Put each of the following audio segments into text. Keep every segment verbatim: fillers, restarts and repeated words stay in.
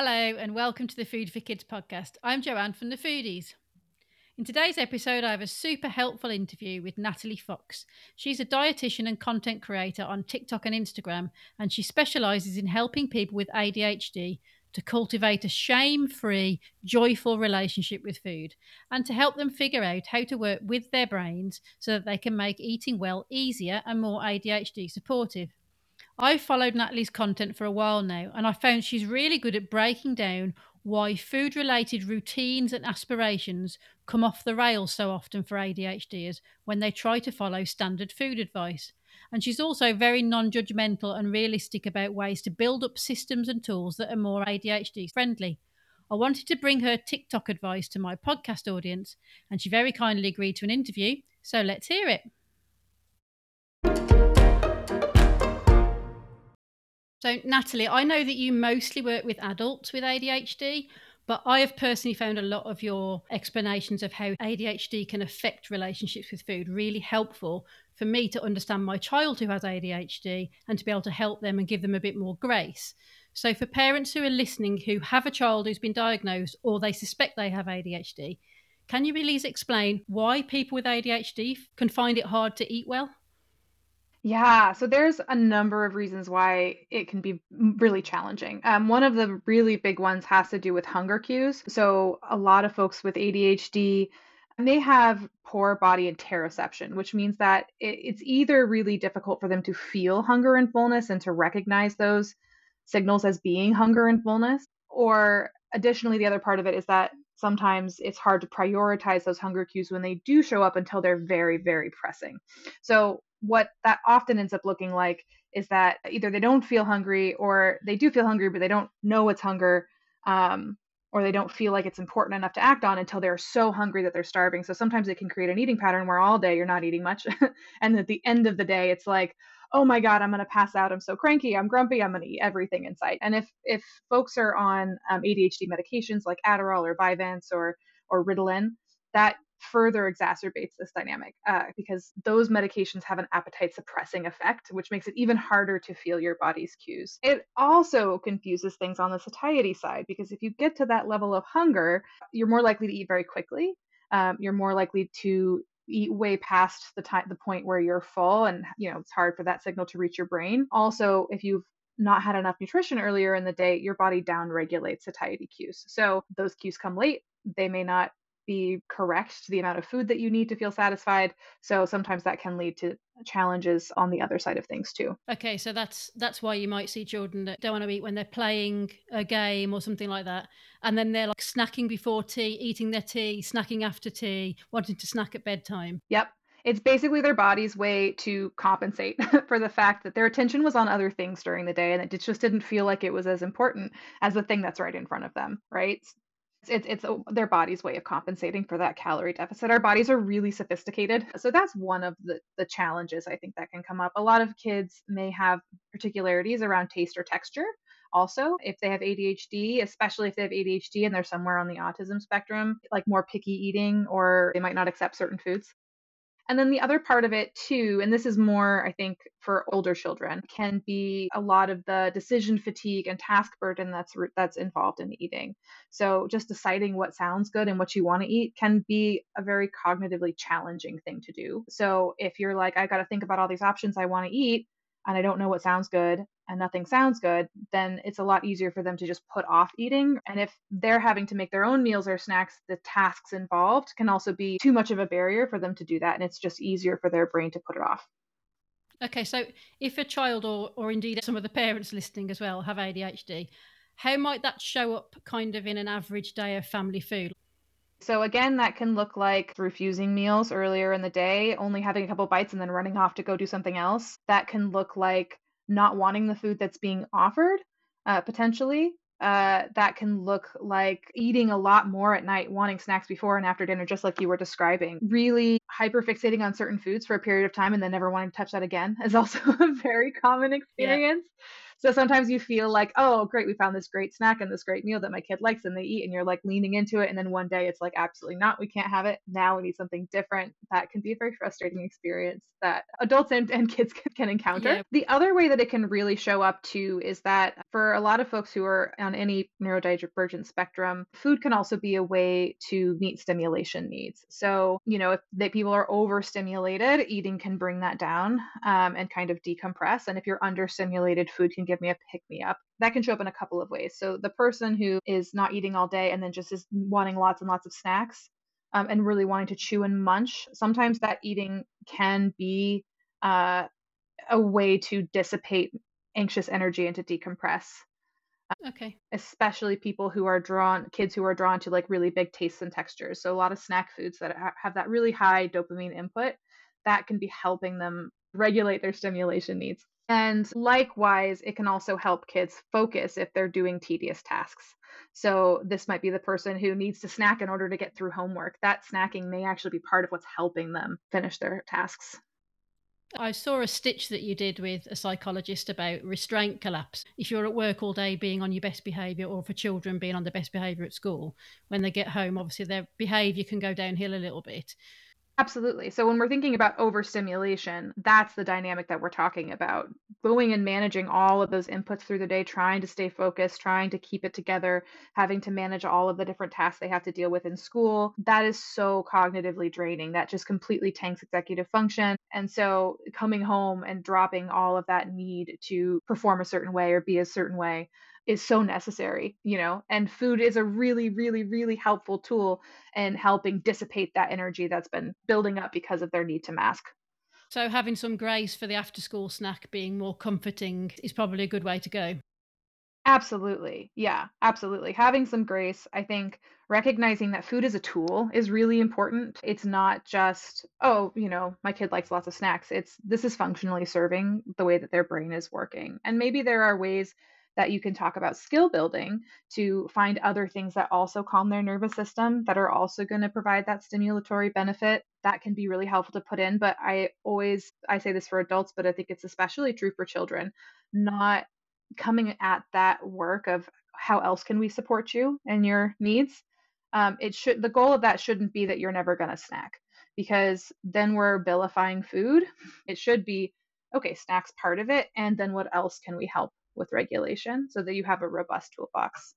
Hello and welcome to the Food for Kids podcast. I'm Joanne from The Foodies. In today's episode, I have a super helpful interview with Natalie Fox. She's a dietitian and content creator on TikTok and Instagram, and she specialises in helping people with A D H D to cultivate a shame-free, joyful relationship with food and to help them figure out how to work with their brains so that they can make eating well easier and more A D H D supportive. I've followed Natalie's content for a while now, and I found she's really good at breaking down why food-related routines and aspirations come off the rails so often for ADHDers when they try to follow standard food advice. And she's also very non-judgmental and realistic about ways to build up systems and tools that are more A D H D friendly. I wanted to bring her TikTok advice to my podcast audience, and she very kindly agreed to an interview, so let's hear it. So, Natalie, I know that you mostly work with adults with A D H D, but I have personally found a lot of your explanations of how A D H D can affect relationships with food really helpful for me to understand my child who has A D H D and to be able to help them and give them a bit more grace. So, for parents who are listening who have a child who's been diagnosed or they suspect they have A D H D, can you please explain why people with A D H D can find it hard to eat well? Yeah, so there's a number of reasons why it can be really challenging. Um, one of the really big ones has to do with hunger cues. So a lot of folks with A D H D may have poor body interoception, which means that it, it's either really difficult for them to feel hunger and fullness and to recognize those signals as being hunger and fullness, or additionally, the other part of it is that sometimes it's hard to prioritize those hunger cues when they do show up until they're very, very pressing. So what that often ends up looking like is that either they don't feel hungry or they do feel hungry, but they don't know it's hunger, um, or they don't feel like it's important enough to act on until they're so hungry that they're starving. So sometimes it can create an eating pattern where all day you're not eating much. And at the end of the day, it's like, oh my God, I'm going to pass out. I'm so cranky. I'm grumpy. I'm going to eat everything in sight. And if, if folks are on um, A D H D medications like Adderall or Vyvanse or, or Ritalin, that further exacerbates this dynamic uh, because those medications have an appetite suppressing effect, which makes it even harder to feel your body's cues. It also confuses things on the satiety side because if you get to that level of hunger, you're more likely to eat very quickly. Um, you're more likely to eat way past the time, the point where you're full, and you know it's hard for that signal to reach your brain. Also, if you've not had enough nutrition earlier in the day, your body down regulates satiety cues. So those cues come late. They may not be correct to the amount of food that you need to feel satisfied. So sometimes that can lead to challenges on the other side of things too. Okay, so that's that's why you might see children that don't want to eat when they're playing a game or something like that, and then they're like snacking before tea, eating their tea, snacking after tea, wanting to snack at bedtime. Yep. It's basically their body's way to compensate for the fact that their attention was on other things during the day and it just didn't feel like it was as important as the thing that's right in front of them, right? It's it's a, their body's way of compensating for that calorie deficit. Our bodies are really sophisticated. So that's one of the, the challenges I think that can come up. A lot of kids may have particularities around taste or texture. Also, if they have A D H D, especially if they have A D H D and they're somewhere on the autism spectrum, like more picky eating, or they might not accept certain foods. And then the other part of it too, and this is more, I think, for older children, can be a lot of the decision fatigue and task burden that's that's involved in eating. So just deciding what sounds good and what you want to eat can be a very cognitively challenging thing to do. So if you're like, I got to think about all these options I want to eat, and I don't know what sounds good, and nothing sounds good, then it's a lot easier for them to just put off eating. And if they're having to make their own meals or snacks, the tasks involved can also be too much of a barrier for them to do that. And it's just easier for their brain to put it off. Okay, so if a child or or indeed some of the parents listening as well have A D H D, how might that show up kind of in an average day of family food? So again, that can look like refusing meals earlier in the day, only having a couple bites and then running off to go do something else. That can look like not wanting the food that's being offered, uh, potentially. Uh, that can look like eating a lot more at night, wanting snacks before and after dinner, just like you were describing. Really hyperfixating on certain foods for a period of time and then never wanting to touch that again is also a very common Yeah. experience. So sometimes you feel like, oh, great, we found this great snack and this great meal that my kid likes and they eat, and you're like leaning into it. And then one day it's like, absolutely not, we can't have it. Now we need something different. That can be a very frustrating experience that adults and, and kids can, can encounter. Yeah. The other way that it can really show up too is that for a lot of folks who are on any neurodivergent spectrum, food can also be a way to meet stimulation needs. So, you know, if they, people are overstimulated, eating can bring that down um, and kind of decompress. And if you're understimulated, food can give me a pick me up. That can show up in a couple of ways. So the person who is not eating all day and then just is wanting lots and lots of snacks um, and really wanting to chew and munch, sometimes that eating can be uh, a way to dissipate anxious energy and to decompress. Okay. Especially people who are drawn, kids who are drawn to like really big tastes and textures. So a lot of snack foods that ha- have that really high dopamine input, that can be helping them regulate their stimulation needs. And likewise, it can also help kids focus if they're doing tedious tasks. So this might be the person who needs to snack in order to get through homework. That snacking may actually be part of what's helping them finish their tasks. I saw a stitch that you did with a psychologist about restraint collapse. If you're at work all day being on your best behaviour, or for children being on their best behaviour at school, when they get home, obviously their behaviour can go downhill a little bit. Absolutely. So when we're thinking about overstimulation, that's the dynamic that we're talking about. Going and managing all of those inputs through the day, trying to stay focused, trying to keep it together, having to manage all of the different tasks they have to deal with in school. That is so cognitively draining. That just completely tanks executive function. And so coming home and dropping all of that need to perform a certain way or be a certain way is so necessary, you know, and food is a really, really, really helpful tool in helping dissipate that energy that's been building up because of their need to mask. So having some grace for the after school snack being more comforting is probably a good way to go. Absolutely. Yeah, absolutely. Having some grace, I think recognizing that food is a tool is really important. It's not just, oh, you know, my kid likes lots of snacks. It's this is functionally serving the way that their brain is working. And maybe there are ways that you can talk about skill building to find other things that also calm their nervous system that are also going to provide that stimulatory benefit. That can be really helpful to put in, but I always I say this for adults, but I think it's especially true for children, not coming at that work of how else can we support you and your needs. Um, it should the goal of that shouldn't be that you're never going to snack, because then we're vilifying food. It should be, okay, snacks part of it, and then what else can we help with regulation so that you have a robust toolbox.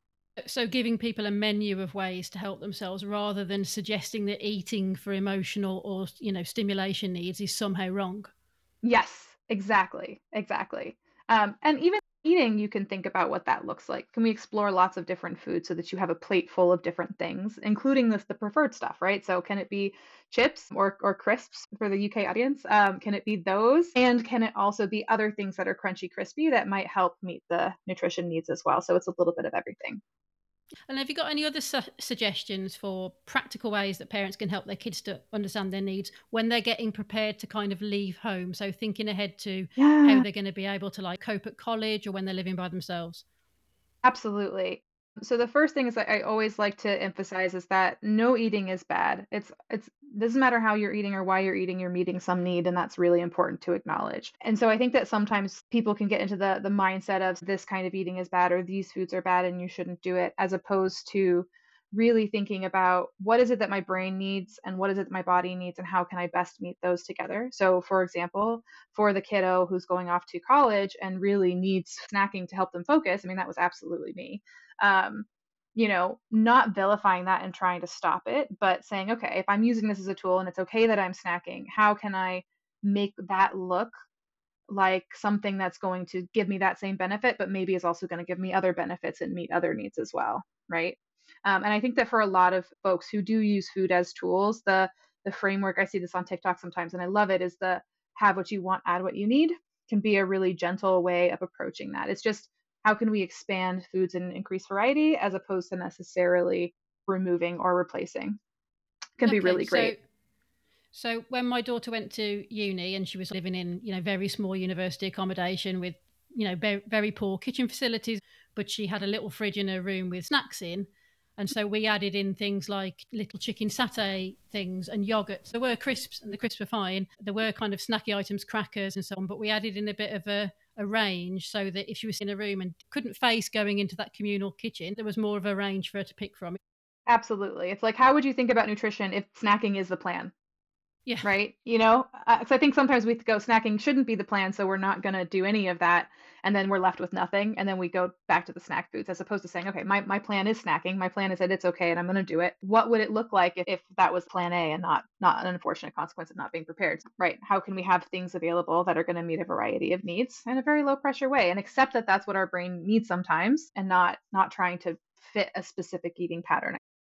So giving people a menu of ways to help themselves rather than suggesting that eating for emotional or, you know, stimulation needs is somehow wrong. Yes, exactly, exactly. Um, and even eating, you can think about what that looks like. Can we explore lots of different foods so that you have a plate full of different things, including this the preferred stuff, right? So can it be chips or or crisps for the U K audience? Um, can it be those? And can it also be other things that are crunchy, crispy that might help meet the nutrition needs as well? So it's a little bit of everything. And have you got any other su- suggestions for practical ways that parents can help their kids to understand their needs when they're getting prepared to kind of leave home? So thinking ahead to how Yeah. they're going to be able to like cope at college or when they're living by themselves. Absolutely. So the first thing is that I always like to emphasize is that no eating is bad. It's it's doesn't matter how you're eating or why you're eating, you're meeting some need, and that's really important to acknowledge. And so I think that sometimes people can get into the the mindset of this kind of eating is bad or these foods are bad and you shouldn't do it, as opposed to really thinking about what is it that my brain needs and what is it that my body needs and how can I best meet those together. So for example, for the kiddo who's going off to college and really needs snacking to help them focus, I mean, that was absolutely me. Um, you know, not vilifying that and trying to stop it, but saying, okay, if I'm using this as a tool and it's okay that I'm snacking, how can I make that look like something that's going to give me that same benefit, but maybe is also going to give me other benefits and meet other needs as well, right? Um, and I think that for a lot of folks who do use food as tools, the the framework, I see this on TikTok sometimes, and I love it, is the have what you want, add what you need, can be a really gentle way of approaching that. It's just how can we expand foods and increase variety as opposed to necessarily removing or replacing. Can be Okay, really so great. so when my daughter went to uni and she was living in, you know, very small university accommodation with, you know, very, very poor kitchen facilities, but she had a little fridge in her room with snacks in. And so we added in things like little chicken satay things and yogurt. There were crisps and the crisps were fine. There were kind of snacky items, crackers and so on, but we added in a bit of a, a range so that if she was in a room and couldn't face going into that communal kitchen, there was more of a range for her to pick from. Absolutely. It's like, how would you think about nutrition if snacking is the plan? Yeah. Right? You know, uh, so I think sometimes we go snacking shouldn't be the plan, so we're not going to do any of that, and then we're left with nothing, and then we go back to the snack foods as opposed to saying, okay, my my plan is snacking. My plan is that it's okay, and I'm going to do it. What would it look like if, if that was plan A and not not an unfortunate consequence of not being prepared? Right? How can we have things available that are going to meet a variety of needs in a very low pressure way, and accept that that's what our brain needs sometimes, and not not trying to fit a specific eating pattern.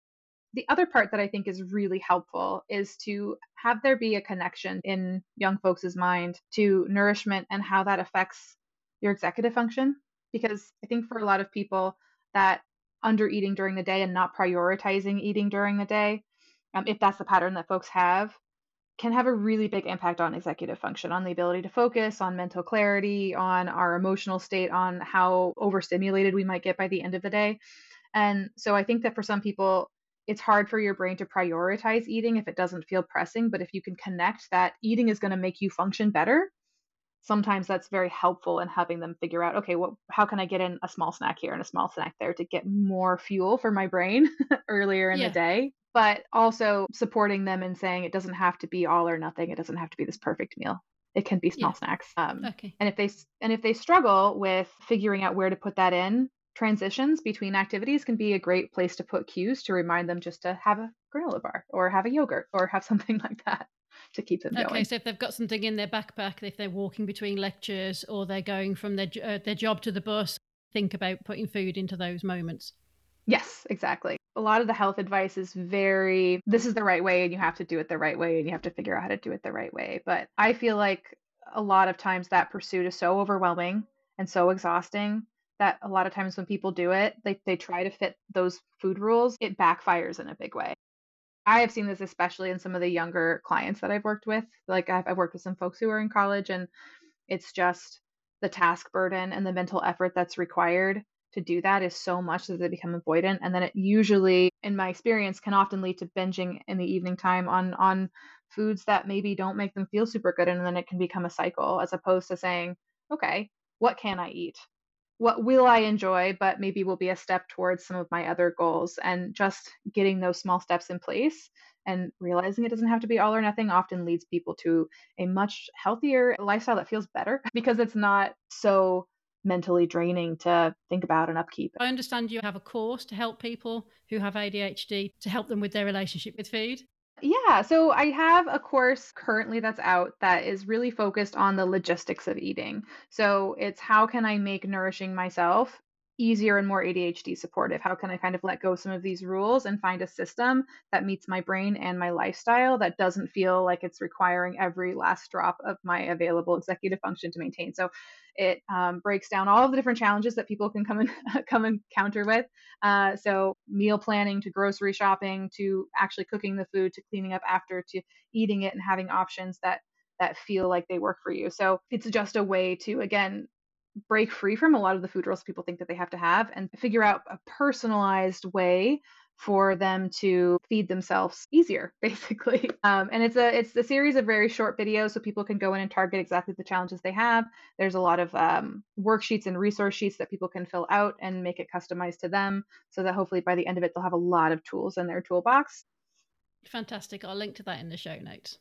The other part that I think is really helpful is to have there be a connection in young folks' mind to nourishment and how that affects your executive function. Because I think for a lot of people, that under eating during the day and not prioritizing eating during the day, um, if that's the pattern that folks have, can have a really big impact on executive function, on the ability to focus, on mental clarity, on our emotional state, on how overstimulated we might get by the end of the day. And so I think that for some people, it's hard for your brain to prioritize eating if it doesn't feel pressing. But if you can connect that eating is going to make you function better, sometimes that's very helpful in having them figure out, okay, what, how can I get in a small snack here and a small snack there to get more fuel for my brain earlier in the Yeah. day. But also supporting them and saying it doesn't have to be all or nothing. It doesn't have to be this perfect meal. It can be small Yeah. snacks. Um, Okay. and if they and if they struggle with figuring out where to put that in, transitions between activities can be a great place to put cues to remind them just to have a granola bar or have a yogurt or have something like that to keep them Okay, going. so if they've got something in their backpack, if they're walking between lectures or they're going from their uh, their job to the bus, think about putting food into those moments. Yes, exactly. A lot of the health advice is very, this is the right way and you have to do it the right way and you have to figure out how to do it the right way. But I feel like a lot of times that pursuit is so overwhelming and so exhausting that a lot of times when people do it, they, they try to fit those food rules, it backfires in a big way. I have seen this especially in some of the younger clients that I've worked with. Like I've, I've worked with some folks who are in college, and it's just the task burden and the mental effort that's required to do that is so much that they become avoidant. And then it usually, in my experience, can often lead to binging in the evening time on on foods that maybe don't make them feel super good. And then it can become a cycle as opposed to saying, okay, what can I eat? What will I enjoy, but maybe will be a step towards some of my other goals, and just getting those small steps in place and realizing it doesn't have to be all or nothing often leads people to a much healthier lifestyle that feels better because it's not so mentally draining to think about and upkeep. I understand you have a course to help people who have A D H D to help them with their relationship with food. Yeah, so I have a course currently that's out that is really focused on the logistics of eating. So it's how can I make nourishing myself easier and more A D H D supportive? How can I kind of let go of some of these rules and find a system that meets my brain and my lifestyle that doesn't feel like it's requiring every last drop of my available executive function to maintain? So it um, breaks down all of the different challenges that people can come and come and counter with. Uh, so meal planning to grocery shopping to actually cooking the food to cleaning up after to eating it and having options that that feel like they work for you. So it's just a way to again break free from a lot of the food rules people think that they have to have and figure out a personalized way for them to feed themselves easier basically. Um, and it's a it's a series of very short videos so people can go in and target exactly the challenges they have. There's a lot of um, worksheets and resource sheets that people can fill out and make it customized to them so that hopefully by the end of it they'll have a lot of tools in their toolbox. Fantastic. I'll link to that in the show notes.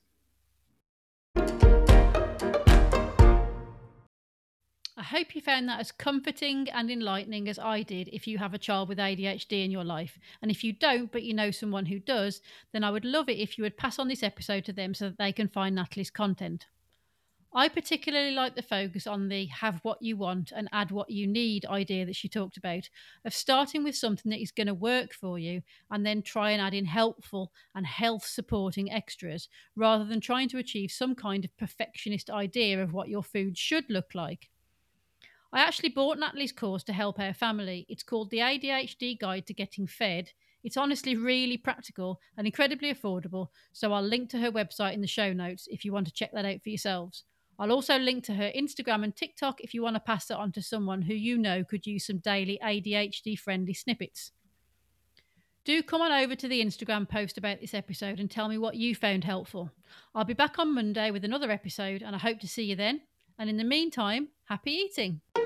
I hope you found that as comforting and enlightening as I did if you have a child with A D H D in your life. And if you don't, but you know someone who does, then I would love it if you would pass on this episode to them so that they can find Natalie's content. I particularly like the focus on the have what you want and add what you need idea that she talked about, of starting with something that is going to work for you and then try and add in helpful and health supporting extras rather than trying to achieve some kind of perfectionist idea of what your food should look like. I actually bought Natalie's course to help our family. It's called the A D H D Guide to Getting Fed. It's honestly really practical and incredibly affordable, so I'll link to her website in the show notes if you want to check that out for yourselves. I'll also link to her Instagram and TikTok if you want to pass it on to someone who you know could use some daily A D H D friendly snippets. Do come on over to the Instagram post about this episode and tell me what you found helpful. I'll be back on Monday with another episode and I hope to see you then. And in the meantime, Happy eating.